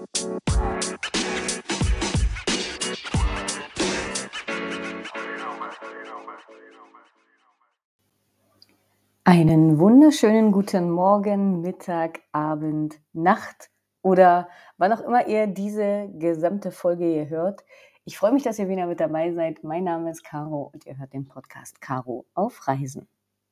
Einen wunderschönen guten Morgen, Mittag, Abend, Nacht oder wann auch immer ihr diese gesamte Folge hier hört. Ich freue mich, dass ihr wieder mit dabei seid. Mein Name ist Caro und ihr hört den Podcast Caro auf Reisen.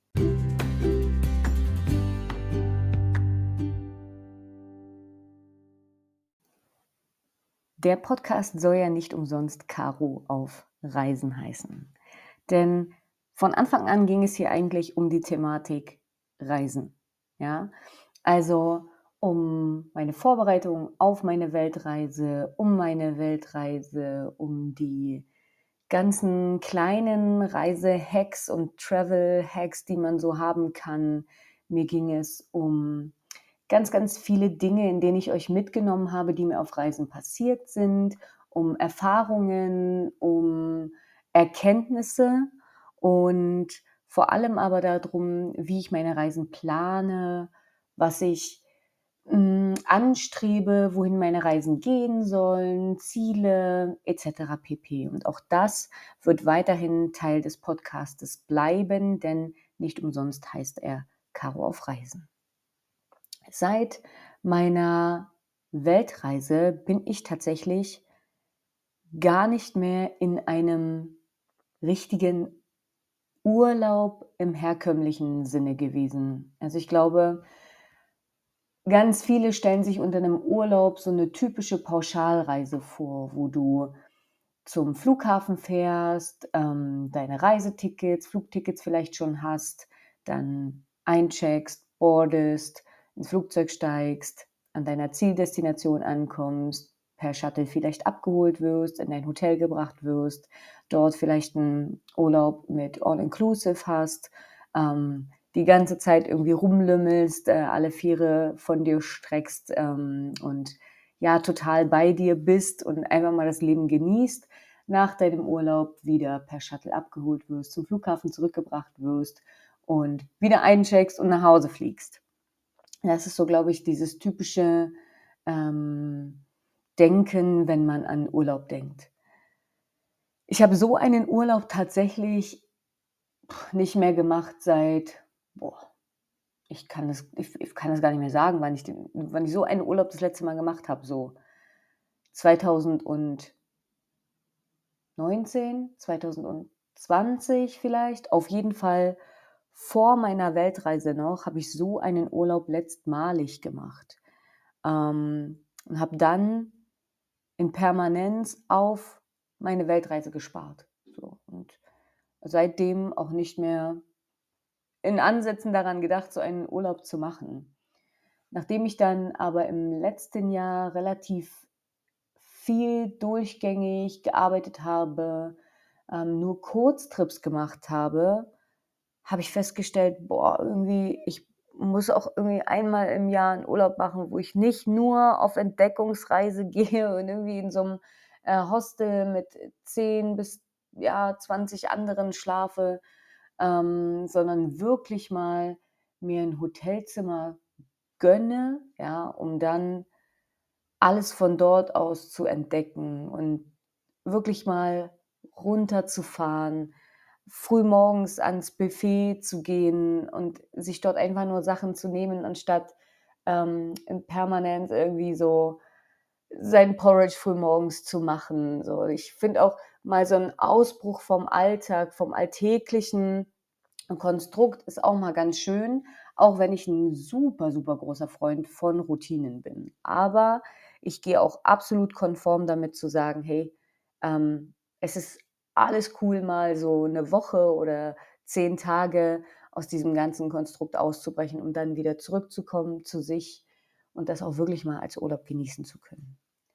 Der Podcast soll ja nicht umsonst Caro auf Reisen heißen. Denn von Anfang an ging es hier eigentlich um die Thematik Reisen. Ja, also um meine Vorbereitung auf meine Weltreise, um die ganzen kleinen Reise-Hacks und Travel-Hacks, die man so haben kann. Mir ging es um ganz, ganz viele Dinge, in denen ich euch mitgenommen habe, die mir auf Reisen passiert sind, um Erfahrungen, um Erkenntnisse und vor allem aber darum, wie ich meine Reisen plane, was ich anstrebe, wohin meine Reisen gehen sollen, Ziele etc. pp. Und auch das wird weiterhin Teil des Podcastes bleiben, denn nicht umsonst heißt er Caro auf Reisen. Seit meiner Weltreise bin ich tatsächlich gar nicht mehr in einem richtigen Urlaub im herkömmlichen Sinne gewesen. Also ich glaube, ganz viele stellen sich unter einem Urlaub so eine typische Pauschalreise vor, wo du zum Flughafen fährst, deine Reisetickets, Flugtickets vielleicht schon hast, dann eincheckst, boardest, ins Flugzeug steigst, an deiner Zieldestination ankommst, per Shuttle vielleicht abgeholt wirst, in dein Hotel gebracht wirst, dort vielleicht einen Urlaub mit All-Inclusive hast, die ganze Zeit irgendwie rumlümmelst, alle Viere von dir streckst, und ja, total bei dir bist und einfach mal das Leben genießt, nach deinem Urlaub wieder per Shuttle abgeholt wirst, zum Flughafen zurückgebracht wirst und wieder eincheckst und nach Hause fliegst. Das ist so, glaube ich, dieses typische Denken, wenn man an Urlaub denkt. Ich habe so einen Urlaub tatsächlich nicht mehr gemacht seit, ich kann das gar nicht mehr sagen, wann ich so einen Urlaub das letzte Mal gemacht habe, so 2019, 2020 vielleicht. Auf jeden Fall vor meiner Weltreise noch habe ich so einen Urlaub letztmalig gemacht, und habe dann in Permanenz auf meine Weltreise gespart. So, und seitdem auch nicht mehr in Ansätzen daran gedacht, so einen Urlaub zu machen. Nachdem ich dann aber im letzten Jahr relativ viel durchgängig gearbeitet habe, nur Kurztrips gemacht habe, habe ich festgestellt, irgendwie, ich muss auch irgendwie einmal im Jahr einen Urlaub machen, wo ich nicht nur auf Entdeckungsreise gehe und irgendwie in so einem Hostel mit 10 bis, ja, 20 anderen schlafe, sondern wirklich mal mir ein Hotelzimmer gönne, ja, um dann alles von dort aus zu entdecken und wirklich mal runterzufahren, frühmorgens ans Buffet zu gehen und sich dort einfach nur Sachen zu nehmen, anstatt permanent irgendwie so sein Porridge frühmorgens zu machen. So, ich finde auch mal so 'n Ausbruch vom Alltag, vom alltäglichen Konstrukt ist auch mal ganz schön, auch wenn ich 'n super, super großer Freund von Routinen bin. Aber ich gehe auch absolut konform damit zu sagen: „Hey, es ist alles cool, mal so 'ne Woche oder 10 Tage aus diesem ganzen Konstrukt auszubrechen, um dann wieder zurückzukommen zu sich und das auch wirklich mal als Urlaub genießen zu können.“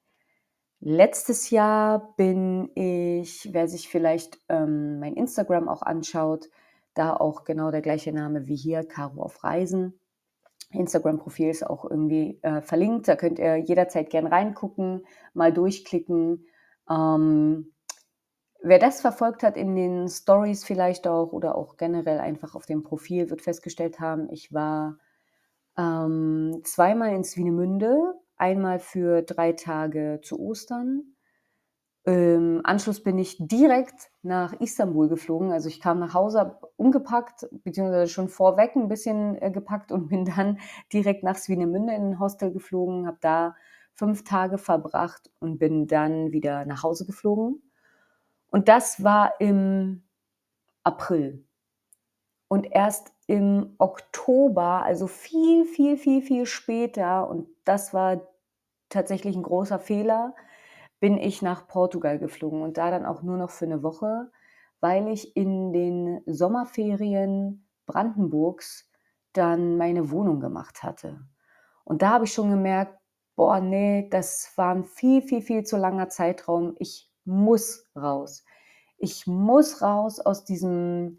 Letztes Jahr bin ich, wer sich vielleicht mein Instagram auch anschaut, da auch genau der gleiche Name wie hier, Caro auf Reisen. Instagram-Profil ist auch irgendwie verlinkt, da könnt ihr jederzeit gern reingucken, mal durchklicken. Ähm, Wer das verfolgt hat in den Stories vielleicht auch oder auch generell einfach auf dem Profil, wird festgestellt haben, ich war zweimal in Swinemünde, einmal für 3 Tage zu Ostern. Anschluss bin ich direkt nach Istanbul geflogen. Also, ich kam nach Hause, habe umgepackt, beziehungsweise schon vorweg ein bisschen, gepackt und bin dann direkt nach Swinemünde in 'n Hostel geflogen, habe da 5 Tage verbracht und bin dann wieder nach Hause geflogen. Und das war im April. Und erst im Oktober, also viel, viel, viel, viel später, und das war tatsächlich 'n großer Fehler, bin ich nach Portugal geflogen und da dann auch nur noch für 'ne Woche, weil ich in den Sommerferien Brandenburgs dann meine Wohnung gemacht hatte. Und da habe ich schon gemerkt: „Boah, ne, das war 'n viel, viel, viel zu langer Zeitraum. Ich muss raus. Ich muss raus aus diesem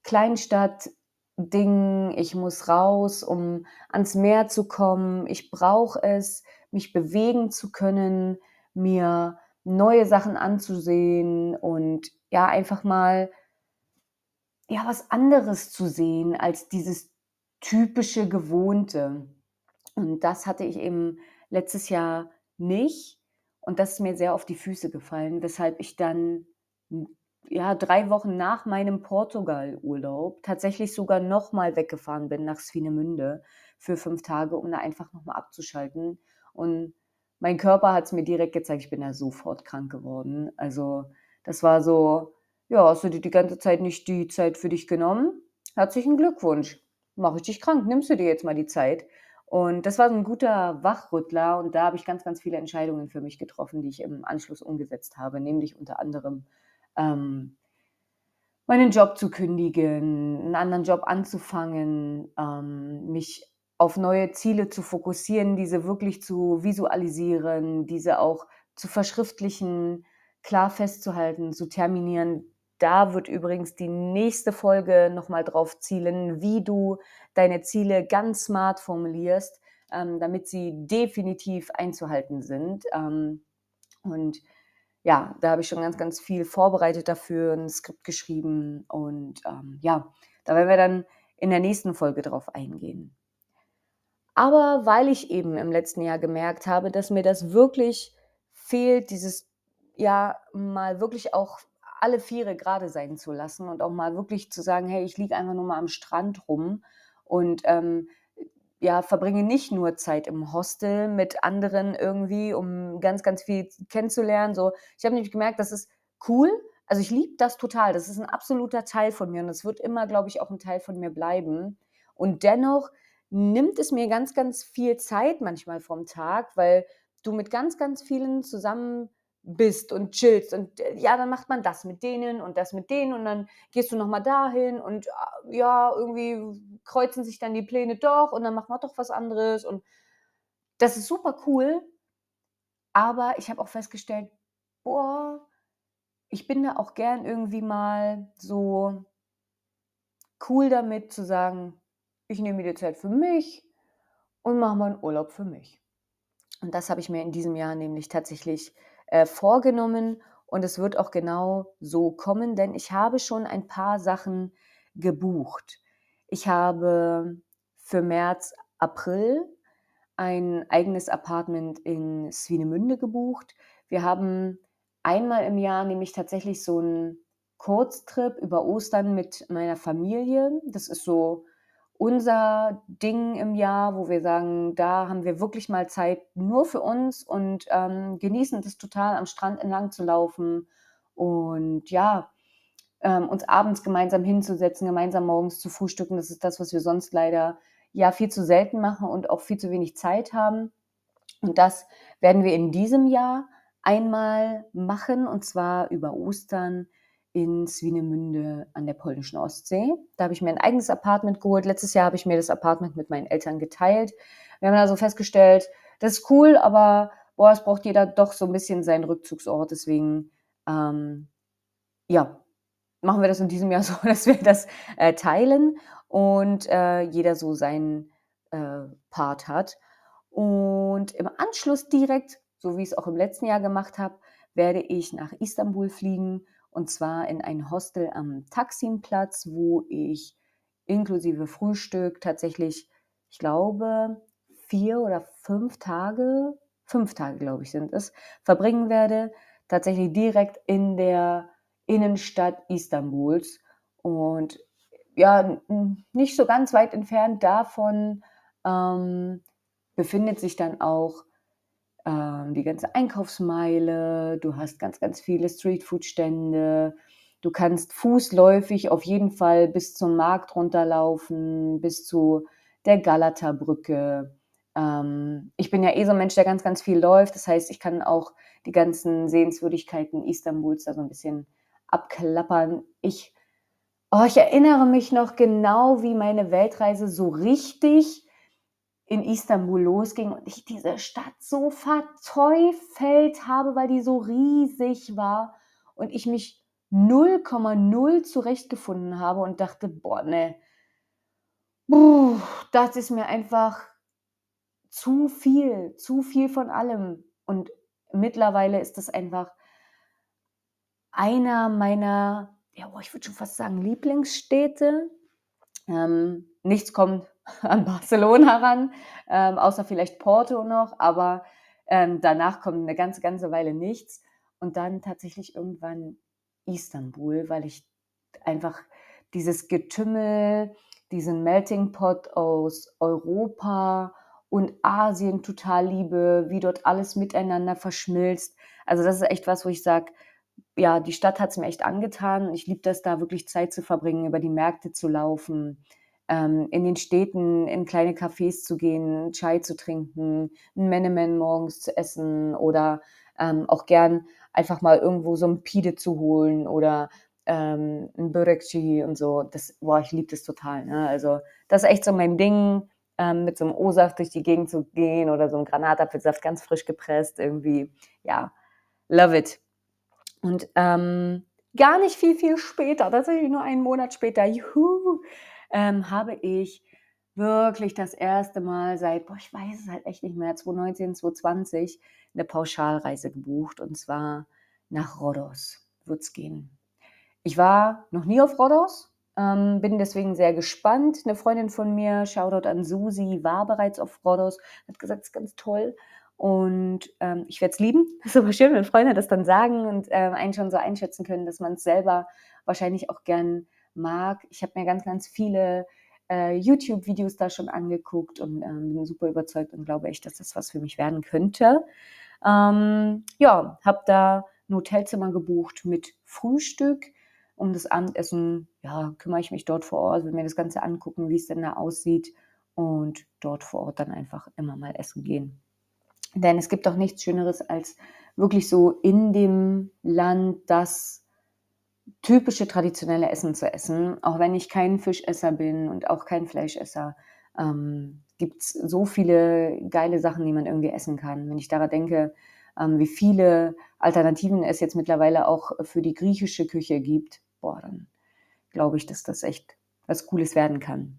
Kleinstadt-Ding. Ich muss raus, um ans Meer zu kommen. Ich brauche es, mich bewegen zu können, mir neue Sachen anzusehen und ja, einfach mal, ja, was anderes zu sehen als dieses typische Gewohnte. Und das hatte ich eben letztes Jahr nicht und das ist mir sehr auf die Füße gefallen, weshalb ich dann, hm, ja, 3 Wochen nach meinem Portugalurlaub tatsächlich sogar noch mal weggefahren bin nach Swinemünde für 5 Tage, um da einfach noch mal abzuschalten. Und mein Körper hat's mir direkt gezeigt, ich bin da sofort krank geworden. Also, das war so: „Ja, hast du dir die ganze Zeit nicht die Zeit für dich genommen? Herzlichen Glückwunsch. Mache ich dich krank. Nimmst du dir jetzt mal die Zeit?“ Und das war so 'n guter Wachrüttler und da habe ich ganz, ganz viele Entscheidungen für mich getroffen, die ich im Anschluss umgesetzt habe, nämlich unter anderem, ähm, meinen Job zu kündigen, 'n anderen Job anzufangen, mich auf neue Ziele zu fokussieren, diese wirklich zu visualisieren, diese auch zu verschriftlichen, klar festzuhalten, zu terminieren. Da wird übrigens die nächste Folge noch mal drauf zielen, wie du deine Ziele ganz smart formulierst, damit sie definitiv einzuhalten sind. Und ja, da habe ich schon ganz, ganz viel vorbereitet dafür, 'n Skript geschrieben und, ja, da werden wir dann in der nächsten Folge drauf eingehen. Aber weil ich eben im letzten Jahr gemerkt habe, dass mir das wirklich fehlt, dieses, ja, mal wirklich auch alle Viere gerade sein zu lassen und auch mal wirklich zu sagen: „Hey, ich liege einfach nur mal am Strand rum und, ja, verbringe nicht nur Zeit im Hostel mit anderen irgendwie, um ganz, ganz viel kennenzulernen“, so. Ich habe nämlich gemerkt, das ist cool. Also, ich liebe das total. Das ist 'n absoluter Teil von mir und es wird immer, glaube ich, auch 'n Teil von mir bleiben. Und dennoch nimmt es mir ganz, ganz viel Zeit manchmal vom Tag, weil du mit ganz, ganz vielen zusammen bist und chillst und, ja, dann macht man das mit denen und das mit denen und dann gehst du noch mal dahin und, ja, irgendwie kreuzen sich dann die Pläne doch und dann macht man doch was anderes und das ist super cool, aber ich habe auch festgestellt: „Boah, ich bin da auch gern irgendwie mal so cool damit zu sagen: „Ich nehme mir die Zeit für mich und mache mal 'n Urlaub für mich.“ Und das habe ich mir in diesem Jahr nämlich tatsächlich, vorgenommen und es wird auch genau so kommen, denn ich habe schon ein paar Sachen gebucht. Ich habe für März, April ein eigenes Apartment in Swinemünde gebucht. Wir haben einmal im Jahr nämlich tatsächlich so 'n Kurztrip über Ostern mit meiner Familie. Das ist so unser Ding im Jahr, wo wir sagen, da haben wir wirklich mal Zeit nur für uns und, genießen das total, am Strand entlang zu laufen und ja, uns abends gemeinsam hinzusetzen, gemeinsam morgens zu frühstücken. Das ist das, was wir sonst leider, ja, viel zu selten machen und auch viel zu wenig Zeit haben. Und das werden wir in diesem Jahr einmal machen, und zwar über Ostern in Swinemünde an der polnischen Ostsee. Da habe ich mir ein eigenes Apartment geholt. Letztes Jahr habe ich mir das Apartment mit meinen Eltern geteilt. Wir haben also festgestellt, das ist cool, aber, boah, es braucht jeder doch so 'n bisschen seinen Rückzugsort. Deswegen, ja, machen wir das in diesem Jahr so, dass wir das, teilen und, jeder so seinen, Part hat. Und im Anschluss direkt, so wie ich's auch im letzten Jahr gemacht habe, werde ich nach Istanbul fliegen und zwar in ein Hostel am Taksimplatz, wo ich inklusive Frühstück tatsächlich, ich glaube, 4 oder 5 Tage 5 Tage, glaube ich, sind es, verbringen werde, tatsächlich direkt in der Innenstadt Istanbuls. Und ja, nicht so ganz weit entfernt davon befindet sich dann auch die ganze Einkaufsmeile. Du hast ganz, ganz viele Streetfood-Stände. Du kannst fußläufig auf jeden Fall bis zum Markt runterlaufen, bis zu der Galata-Brücke. Ich bin ja so ein Mensch, der ganz, ganz viel läuft. Das heißt, ich kann auch die ganzen Sehenswürdigkeiten Istanbuls da so ein bisschen abklappern. Ich erinnere mich noch genau, wie meine Weltreise so richtig in Istanbul losging und ich diese Stadt so verteufelt habe, weil die so riesig war und ich mich 0,0 zurechtgefunden habe und dachte: „Boah, ne, das ist mir einfach zu viel von allem." Und mittlerweile ist das einfach einer meiner, ja, ich würde schon fast sagen, Lieblingsstädte. Nichts kommt an Barcelona ran, außer vielleicht Porto noch, aber danach kommt eine ganze, ganze Weile nichts. Und dann tatsächlich irgendwann Istanbul, weil ich einfach dieses Getümmel, diesen Melting Pot aus Europa und Asien total liebe, wie dort alles miteinander verschmilzt. Also das ist echt was, wo ich sage, ja, die Stadt hat es mir echt angetan. Ich liebe das, da wirklich Zeit zu verbringen, über die Märkte zu laufen, in den Städten in kleine Cafés zu gehen, Chai zu trinken, 'n Menemen morgens zu essen oder auch gern einfach mal irgendwo so ein Pide zu holen oder 'n Börekçi und so. Ich liebe das total, ne? Also, das ist echt so mein Ding, mit so einem O-Saft durch die Gegend zu gehen oder so 'n Granatapfelsaft ganz frisch gepresst irgendwie. Ja, love it. Und gar nicht viel, viel später, tatsächlich nur einen Monat später, habe ich wirklich das erste Mal seit, ich weiß es halt echt nicht mehr, 2019, 2020 eine Pauschalreise gebucht, und zwar nach Rhodos wird's gehen. Ich war noch nie auf Rhodos, bin deswegen sehr gespannt. Eine Freundin von mir, Shoutout an Susi, war bereits auf Rhodos, hat gesagt, es ist ganz toll und ich werde es lieben. Das ist aber schön, wenn Freunde das dann sagen und einen schon so einschätzen können, dass man es selber wahrscheinlich auch gern mag. Ich habe mir ganz, ganz viele YouTube-Videos da schon angeguckt und bin super überzeugt und glaube echt, dass das was für mich werden könnte. Ja, habe da ein Hotelzimmer gebucht mit Frühstück. Um das Abendessen, ja, kümmere ich mich dort vor Ort, will mir das Ganze angucken, wie es denn da aussieht und dort vor Ort dann einfach immer mal essen gehen. Denn es gibt doch nichts Schöneres, als wirklich so in dem Land das typische traditionelle Essen zu essen. Auch wenn ich kein Fischesser bin und auch kein Fleischesser, gibt's so viele geile Sachen, die man irgendwie essen kann. Wenn ich daran denke, wie viele Alternativen es jetzt mittlerweile auch für die griechische Küche gibt, dann glaube ich, dass das echt was Cooles werden kann.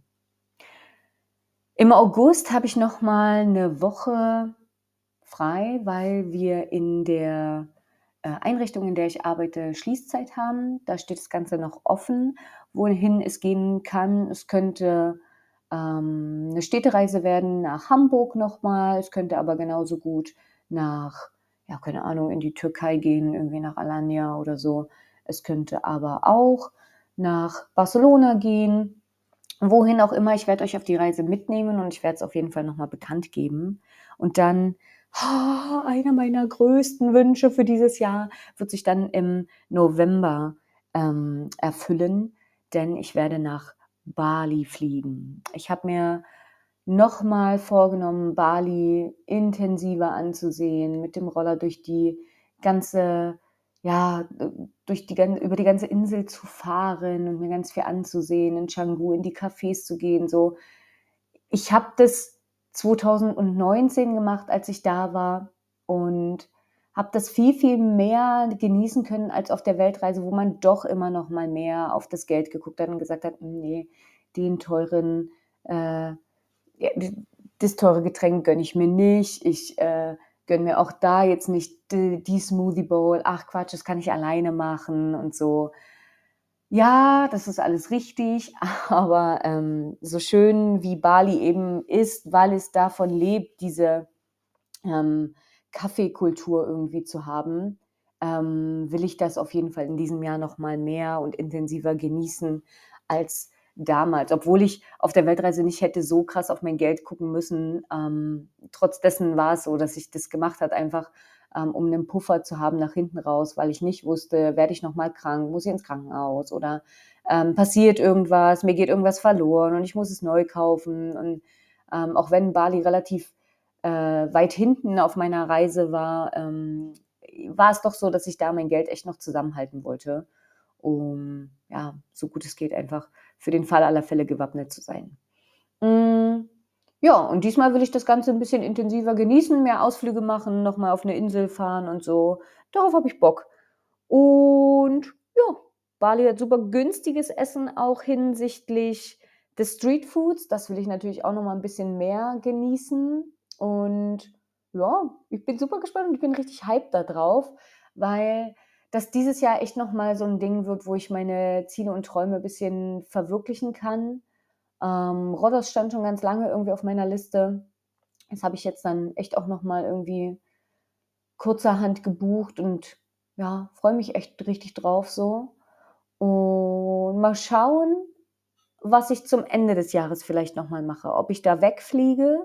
Im August habe ich noch mal 'ne Woche frei, weil wir in der Einrichtung, in der ich arbeite, Schließzeit haben. Da steht das Ganze noch offen, wohin es gehen kann. Es könnte 'ne Städtereise werden nach Hamburg noch mal. Es könnte aber genauso gut nach, ja, keine Ahnung, in die Türkei gehen, irgendwie nach Alanya oder so. Es könnte aber auch nach Barcelona gehen. Wohin auch immer, ich werde euch auf die Reise mitnehmen und ich werde es auf jeden Fall noch mal bekannt geben. Und dann, einer meiner größten Wünsche für dieses Jahr wird sich dann im November erfüllen, denn ich werde nach Bali fliegen. Ich habe mir noch mal vorgenommen, Bali intensiver anzusehen, mit dem Roller durch die ganze, ja, über die ganze Insel zu fahren und mir ganz viel anzusehen, in Canggu in die Cafés zu gehen, so. Ich habe das 2019 gemacht, als ich da war, und habe das viel, viel mehr genießen können als auf der Weltreise, wo man doch immer noch mal mehr auf das Geld geguckt hat und gesagt hat: „Ne, den teuren ja, das teure Getränk gönne ich mir nicht. Ich gönne mir auch da jetzt nicht die Smoothie Bowl. Ach Quatsch, das kann ich alleine machen und so. Ja, das ist alles richtig, aber so schön wie Bali eben ist, weil es davon lebt, diese Kaffeekultur irgendwie zu haben, will ich das auf jeden Fall in diesem Jahr noch mal mehr und intensiver genießen als damals. Obwohl ich auf der Weltreise nicht hätte so krass auf mein Geld gucken müssen, trotz dessen war es so, dass ich das gemacht habe, einfach, um 'nen Puffer zu haben nach hinten raus, weil ich nicht wusste, werde ich noch mal krank, muss ich ins Krankenhaus oder, passiert irgendwas, mir geht irgendwas verloren und ich muss es neu kaufen. Und, auch wenn Bali relativ, weit hinten auf meiner Reise war, war es doch so, dass ich da mein Geld echt noch zusammenhalten wollte, um, ja, so gut es geht, einfach für den Fall aller Fälle gewappnet zu sein. Hm, ja, und diesmal will ich das Ganze 'n bisschen intensiver genießen, mehr Ausflüge machen, noch mal auf 'ne Insel fahren und so. Darauf habe ich Bock. Und ja, Bali hat super günstiges Essen auch hinsichtlich des Streetfoods. Das will ich natürlich auch noch mal 'n bisschen mehr genießen. Und ja, ich bin super gespannt und ich bin richtig hyped da drauf, weil das dieses Jahr echt noch mal so 'n Ding wird, wo ich meine Ziele und Träume bisschen verwirklichen kann. Rhodos stand schon ganz lange irgendwie auf meiner Liste. Das habe ich jetzt dann echt auch noch mal irgendwie kurzerhand gebucht und ja, freue mich echt richtig drauf so. Und mal schauen, was ich zum Ende des Jahres vielleicht noch mal mache. Ob ich da wegfliege,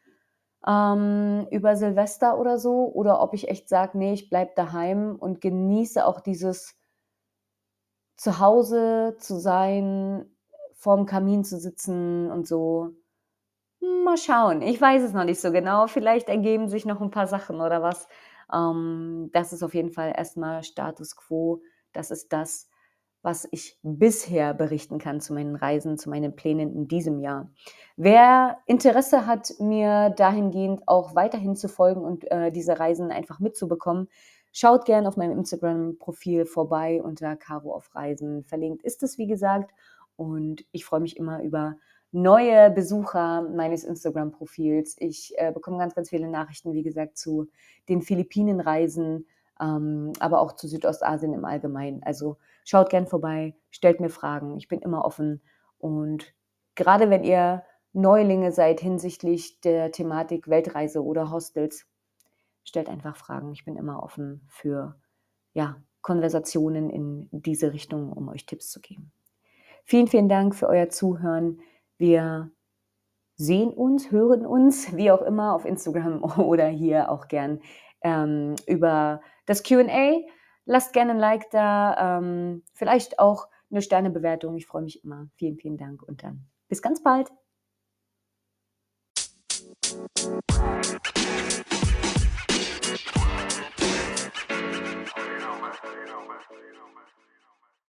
über Silvester oder so, oder ob ich echt sage: „Ne, ich bleibe daheim und genieße auch dieses zu Hause zu sein, vorm Kamin zu sitzen und so." Mal schauen. Ich weiß es noch nicht so genau. Vielleicht ergeben sich noch 'n paar Sachen oder was. Das ist auf jeden Fall erst mal Status quo. Das ist das, was ich bisher berichten kann zu meinen Reisen, zu meinen Plänen in diesem Jahr. Wer Interesse hat, mir dahingehend auch weiterhin zu folgen und, diese Reisen einfach mitzubekommen, schaut gern auf meinem Instagram-Profil vorbei unter Caro auf Reisen. Verlinkt ist es, wie gesagt, und ich freue mich immer über neue Besucher meines Instagram-Profils. Ich, bekomme ganz, ganz viele Nachrichten, wie gesagt, zu den Philippinenreisen, aber auch zu Südostasien im Allgemeinen. Also, schaut gern vorbei, stellt mir Fragen. Ich bin immer offen. Und gerade wenn ihr Neulinge seid hinsichtlich der Thematik Weltreise oder Hostels, stellt einfach Fragen. Ich bin immer offen für, ja, Konversationen in diese Richtung, um euch Tipps zu geben. Vielen, vielen Dank für euer Zuhören. Wir sehen uns, hören uns, wie auch immer, auf Instagram oder hier auch gern, über das Q&A. Lasst gerne 'n Like da, vielleicht auch 'ne Sternebewertung. Ich freue mich immer. Vielen, vielen Dank und dann bis ganz bald.